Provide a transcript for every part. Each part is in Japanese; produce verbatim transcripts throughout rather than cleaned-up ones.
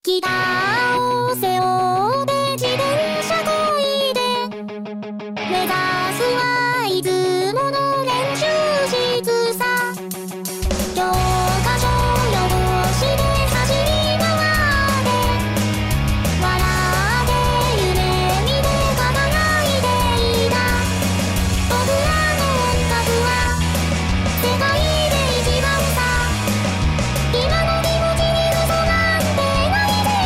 ギターを背負って自転車こいで目指すはいつもの練習室さ。教科書汚して走り回って笑って夢見て輝いていた。僕らの音楽は世界で一番さ。今の気持ちに嘘なんてないぜ。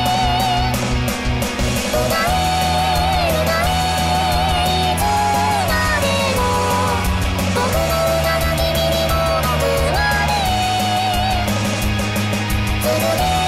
歌え歌えいつまでも僕の歌が君に届くまで続け